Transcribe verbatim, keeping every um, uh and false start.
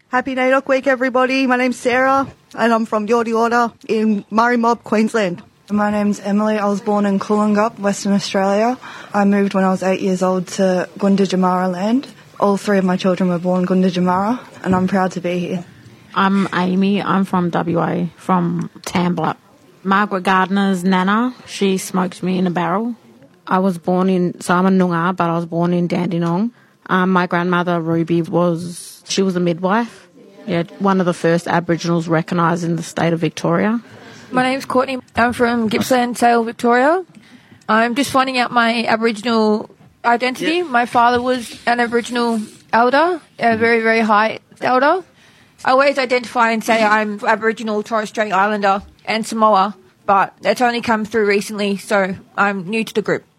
Happy NAIDOC Week, everybody. My name's Sarah, and I'm from Yorta Yorta in Murray Mob, Queensland. My name's Emily. I was born in Coolungup, Western Australia. I moved when I was eight years old to Gunditjmara land. All three of my children were born Gunditjmara, and I'm proud to be here. I'm Amy. I'm from W A, from Tambler. Margaret Gardner's Nana. She smoked me in a barrel. I was born in, so I'm a Noongar, but I was born in Dandenong. Um, my grandmother, Ruby, was, she was a midwife. Yeah, one of the first Aboriginals recognised in the state of Victoria. My name's Courtney. I'm from Gippsland, Sale, Victoria. I'm just finding out my Aboriginal identity. Yep. My father was an Aboriginal elder, a very, very high elder. I always identify and say I'm Aboriginal, Torres Strait Islander and Samoa, but that's only come through recently, so I'm new to the group.